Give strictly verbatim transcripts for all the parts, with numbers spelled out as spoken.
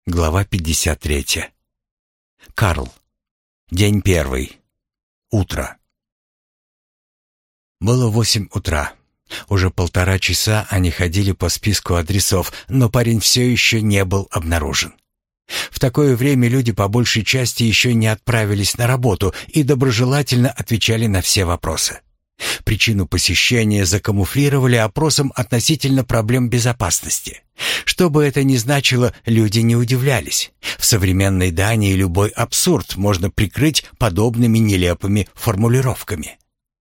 Глава пятьдесят третья. Карл. День первый. Утро. Было восемь утра. Уже полтора часа они ходили по списку адресов, но парень все еще не был обнаружен. В такое время люди по большей части еще не отправились на работу и доброжелательно отвечали на все вопросы. Причину посещения закамуфлировали опросом относительно проблем безопасности. Что бы это ни значило, люди не удивлялись. В современной Дании любой абсурд можно прикрыть подобными нелепыми формулировками.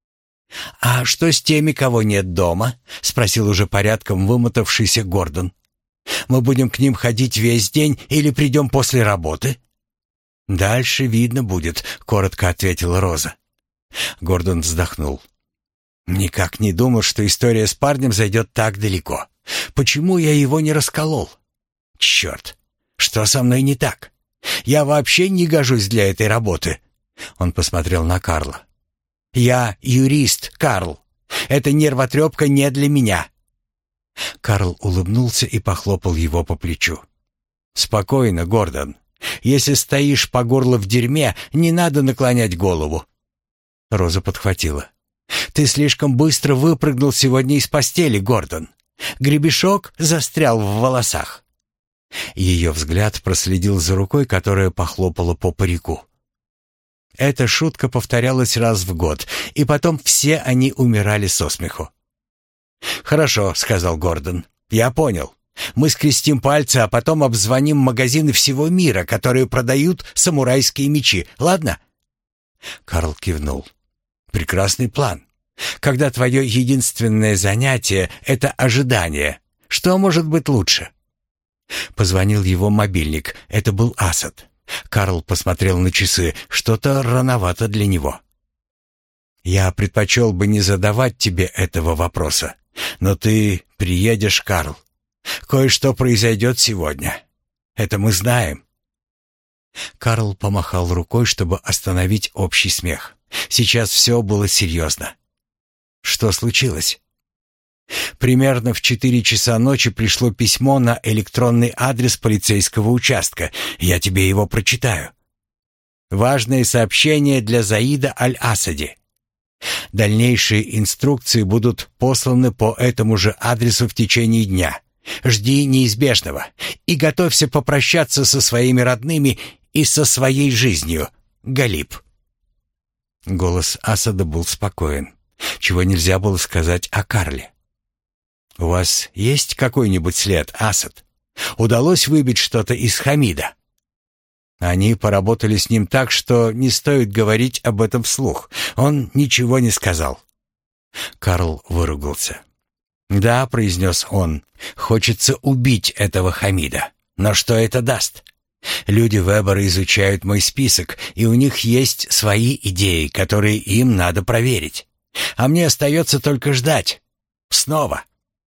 «А что с теми, кого нет дома?» — спросил уже порядком вымотавшийся Гордон. «Мы будем к ним ходить весь день или придем после работы?» «Дальше видно будет», — коротко ответила Роза. Гордон вздохнул. «Никак не думал, что история с парнем зайдет так далеко. Почему я его не расколол? Черт, что со мной не так? Я вообще не гожусь для этой работы». Он посмотрел на Карла. «Я юрист, Карл. Эта нервотрепка не для меня». Карл улыбнулся и похлопал его по плечу. «Спокойно, Гордон. Если стоишь по горло в дерьме, не надо наклонять голову». Роза подхватила. «Ты слишком быстро выпрыгнул сегодня из постели, Гордон. Гребешок застрял в волосах». Ее взгляд проследил за рукой, которая похлопала по парику. Эта шутка повторялась раз в год, и потом все они умирали со смеху. «Хорошо», — сказал Гордон. «Я понял. Мы скрестим пальцы, а потом обзвоним магазины всего мира, которые продают самурайские мечи. Ладно?» Карл кивнул. «Прекрасный план. Когда твое единственное занятие — это ожидание, что может быть лучше?» Позвонил его мобильник. Это был Асад. Карл посмотрел на часы. Что-то рановато для него. «Я предпочел бы не задавать тебе этого вопроса, но ты приедешь, Карл. Кое-что произойдет сегодня. Это мы знаем». Карл помахал рукой, чтобы остановить общий смех. Сейчас все было серьезно. «Что случилось?» Примерно в четыре часа ночи пришло письмо на электронный адрес полицейского участка. Я тебе его прочитаю. Важное сообщение для Заида Аль-Асади. Дальнейшие инструкции будут посланы по этому же адресу в течение дня. Жди неизбежного и готовься попрощаться со своими родными и со своей жизнью. Галиб. Голос Асада был спокоен, чего нельзя было сказать о Карле. «У вас есть какой-нибудь след, Асад? Удалось выбить что-то из Хамида?» Они поработали с ним так, что не стоит говорить об этом вслух. Он ничего не сказал. Карл выругался. «Да», — произнес он, — «хочется убить этого Хамида. Но что это даст? Люди Вебера изучают мой список, и у них есть свои идеи, которые им надо проверить. А мне остается только ждать. Снова».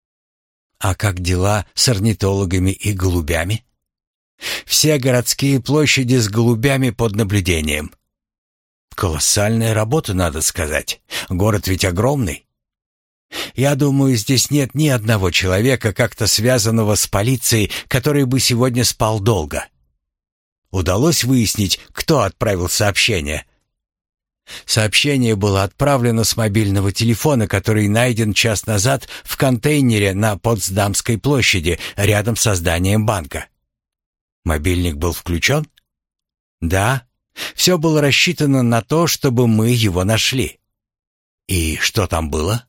«А как дела с орнитологами и голубями?» «Все городские площади с голубями под наблюдением». «Колоссальная работа, надо сказать. Город ведь огромный». «Я думаю, здесь нет ни одного человека, как-то связанного с полицией, который бы сегодня спал долго». «Удалось выяснить, кто отправил сообщение?» Сообщение было отправлено с мобильного телефона, который найден час назад в контейнере на Потсдамской площади, рядом со зданием банка. Мобильник был включен? Да. Все было рассчитано на то, чтобы мы его нашли. И что там было?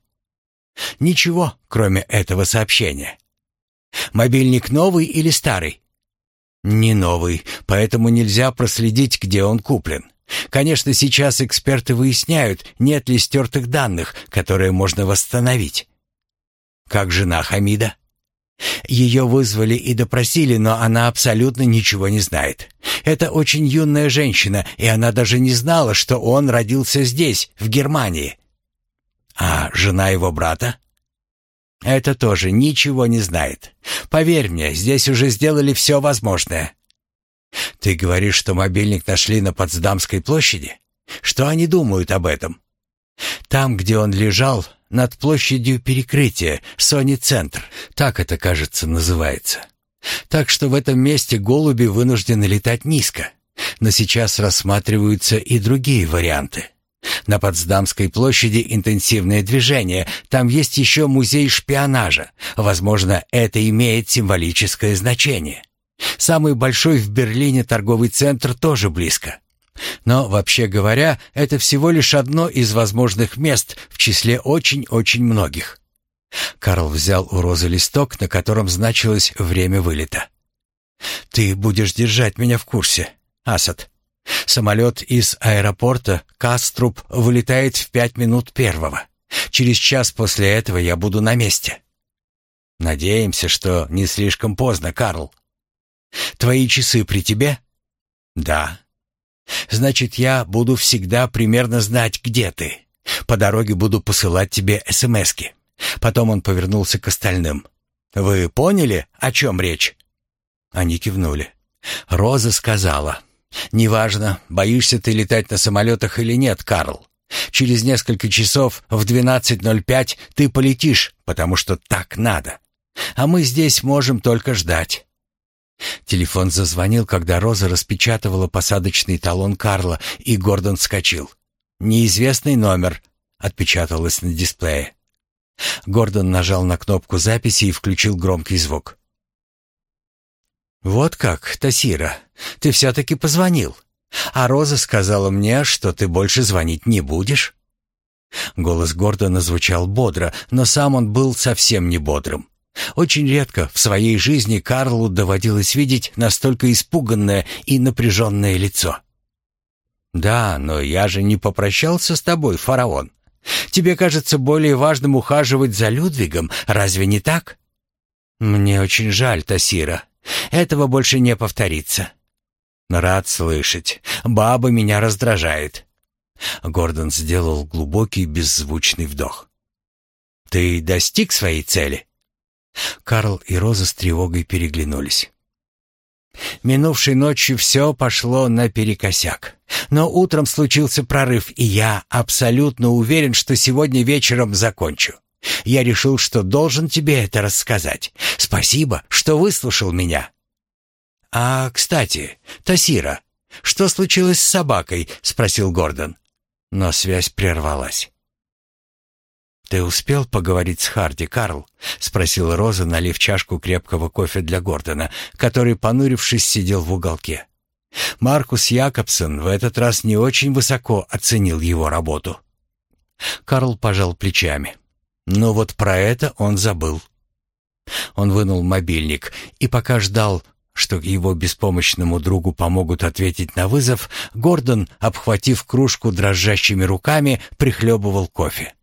Ничего, кроме этого сообщения. Мобильник новый или старый? Не новый, поэтому нельзя проследить, где он куплен. Конечно, сейчас эксперты выясняют, нет ли стертых данных, которые можно восстановить. Как жена Хамида? Ее вызвали и допросили, но она абсолютно ничего не знает. Это очень юная женщина, и она даже не знала, что он родился здесь, в Германии. А жена его брата? Это тоже ничего не знает. Поверь мне, здесь уже сделали все возможное. Ты говоришь, что мобильник нашли на Потсдамской площади? Что они думают об этом? Там, где он лежал, над площадью перекрытия, Сони-центр, так это, кажется, называется. Так что в этом месте голуби вынуждены летать низко. Но сейчас рассматриваются и другие варианты. На Потсдамской площади интенсивное движение. Там есть еще музей шпионажа. Возможно, это имеет символическое значение. Самый большой в Берлине торговый центр тоже близко. Но, вообще говоря, это всего лишь одно из возможных мест в числе очень-очень многих. Карл взял у Розы листок, на котором значилось время вылета. «Ты будешь держать меня в курсе, Асад. Самолет из аэропорта Каструб вылетает в пять минут первого. Через час после этого я буду на месте». «Надеемся, что не слишком поздно, Карл». «Твои часы при тебе?» «Да». «Значит, я буду всегда примерно знать, где ты. По дороге буду посылать тебе эсэмэски». Потом он повернулся к остальным. «Вы поняли, о чем речь?» Они кивнули. Роза сказала: «Неважно, боишься ты летать на самолетах или нет, Карл. Через несколько часов в двенадцать ноль пять ты полетишь, потому что так надо. А мы здесь можем только ждать». Телефон зазвонил, когда Роза распечатывала посадочный талон Карла, и Гордон вскочил. «Неизвестный номер», — отпечаталось на дисплее. Гордон нажал на кнопку записи и включил громкий звук. «Вот как, Тасира, ты все-таки позвонил. А Роза сказала мне, что ты больше звонить не будешь». Голос Гордона звучал бодро, но сам он был совсем не бодрым. Очень редко в своей жизни Карлу доводилось видеть настолько испуганное и напряженное лицо. «Да, но я же не попрощался с тобой, фараон. Тебе кажется более важным ухаживать за Людвигом, разве не так?» «Мне очень жаль, Тасира. Этого больше не повторится». «Рад слышать. Баба меня раздражает». Гордон сделал глубокий беззвучный вдох. «Ты достиг своей цели?» Карл и Роза с тревогой переглянулись. «Минувшей ночью все пошло наперекосяк. Но утром случился прорыв, и я абсолютно уверен, что сегодня вечером закончу. Я решил, что должен тебе это рассказать. Спасибо, что выслушал меня». «А, кстати, Тасира, что случилось с собакой?» — спросил Гордон. Но связь прервалась. «Ты успел поговорить с Харди, Карл?» — спросила Роза, налив чашку крепкого кофе для Гордона, который, понурившись, сидел в уголке. Маркус Якобсон в этот раз не очень высоко оценил его работу. Карл пожал плечами. Но вот про это он забыл. Он вынул мобильник, и пока ждал, что его беспомощному другу помогут ответить на вызов, Гордон, обхватив кружку дрожащими руками, прихлебывал кофе.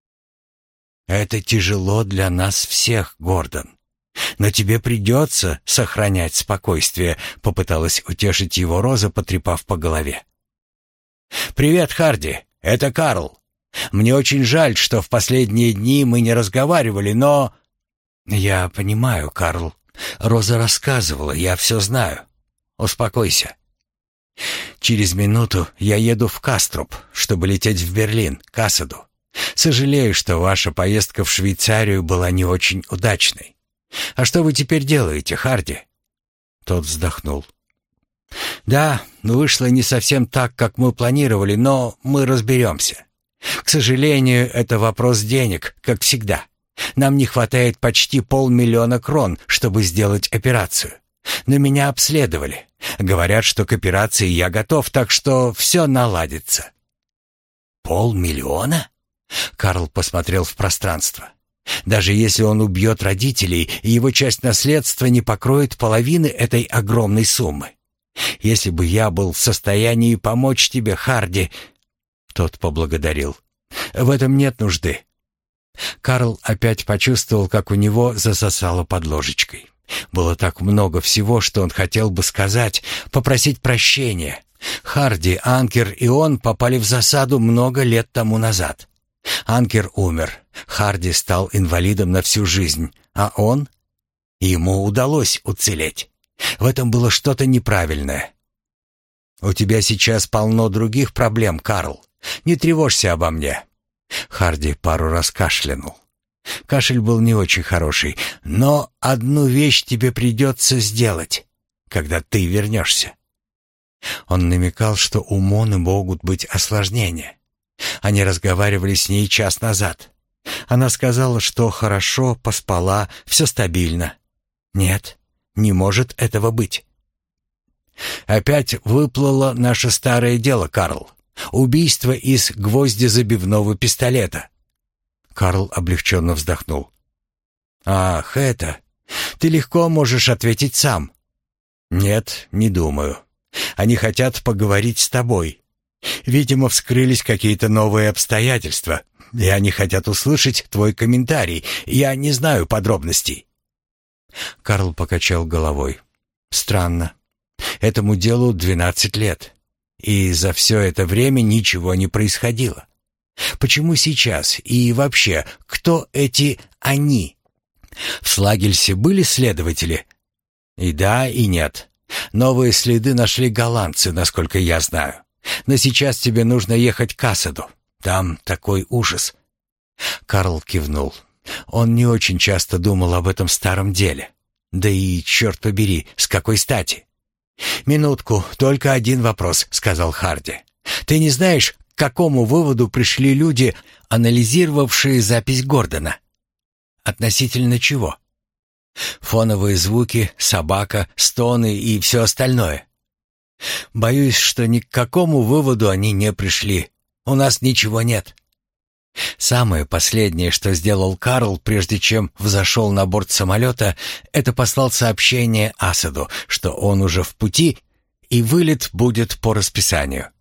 «Это тяжело для нас всех, Гордон. Но тебе придется сохранять спокойствие», — попыталась утешить его Роза, потрепав по голове. «Привет, Харди, это Карл. Мне очень жаль, что в последние дни мы не разговаривали, но...» «Я понимаю, Карл. Роза рассказывала, я все знаю. Успокойся. Через минуту я еду в Каструб, чтобы лететь в Берлин, к Асаду. Сожалею, что ваша поездка в Швейцарию была не очень удачной. А что вы теперь делаете, Харди?» Тот вздохнул. «Да, вышло не совсем так, как мы планировали, но мы разберемся. К сожалению, это вопрос денег, как всегда. Нам не хватает почти полмиллиона крон, чтобы сделать операцию. Но меня обследовали. Говорят, что к операции я готов, так что все наладится». «Полмиллиона?» Карл посмотрел в пространство. «Даже если он убьет родителей, его часть наследства не покроет половины этой огромной суммы. Если бы я был в состоянии помочь тебе, Харди...» Тот поблагодарил. «В этом нет нужды». Карл опять почувствовал, как у него засосало под ложечкой. Было так много всего, что он хотел бы сказать, попросить прощения. Харди, Анкер и он попали в засаду много лет тому назад. Анкер умер, Харди стал инвалидом на всю жизнь, а он... Ему удалось уцелеть. В этом было что-то неправильное. «У тебя сейчас полно других проблем, Карл. Не тревожься обо мне». Харди пару раз кашлянул. Кашель был не очень хороший, но одну вещь тебе придется сделать, когда ты вернешься. Он намекал, что у Моны могут быть осложнения. Они разговаривали с ней час назад. Она сказала, что хорошо поспала, все стабильно. Нет, не может этого быть. Опять выплыло наше старое дело, Карл. Убийство из гвоздезабивного пистолета. Карл облегченно вздохнул. «Ах, это... Ты легко можешь ответить сам». «Нет, не думаю. Они хотят поговорить с тобой. Видимо, вскрылись какие-то новые обстоятельства, и они хотят услышать твой комментарий. Я не знаю подробностей». Карл покачал головой. «Странно. Этому делу двенадцать лет, и за все это время ничего не происходило. Почему сейчас? И вообще, кто эти «они»? В Слагельсе были следователи? И да, и нет. Новые следы нашли голландцы, насколько я знаю. Но сейчас тебе нужно ехать к Асаду. Там такой ужас». Карл кивнул. Он не очень часто думал об этом старом деле. Да и, черт побери, с какой стати? «Минутку, только один вопрос», — сказал Харди. «Ты не знаешь, к какому выводу пришли люди, анализировавшие запись Гордона? Относительно чего? Фоновые звуки, собака, стоны и все остальное. Боюсь, что ни к какому выводу они не пришли. У нас ничего нет». Самое последнее, что сделал Карл, прежде чем взошел на борт самолета, это послал сообщение Асаду, что он уже в пути и вылет будет по расписанию.